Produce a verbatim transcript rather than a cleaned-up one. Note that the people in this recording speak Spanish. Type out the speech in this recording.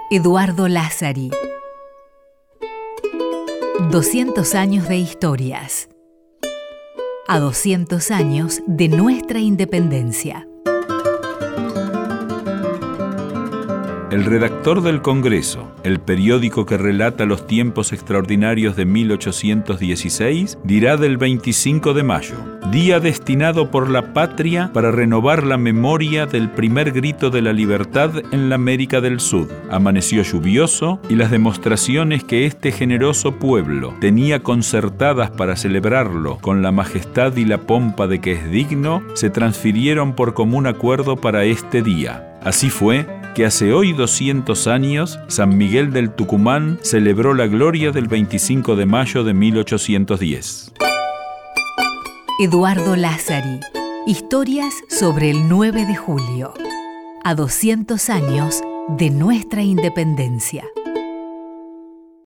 Eduardo Lázari. doscientos años de historias. A doscientos años de nuestra independencia. El redactor del Congreso, el periódico que relata los tiempos extraordinarios de mil ochocientos dieciséis, dirá del veinticinco de mayo, día destinado por la patria para renovar la memoria del primer grito de la libertad en la América del Sur. Amaneció lluvioso y las demostraciones que este generoso pueblo tenía concertadas para celebrarlo con la majestad y la pompa de que es digno, se transfirieron por común acuerdo para este día. Así fue que hace hoy doscientos años, San Miguel del Tucumán celebró la gloria del veinticinco de mayo de mil ochocientos diez. Eduardo Lázari. Historias sobre el nueve de julio. A doscientos años de nuestra independencia.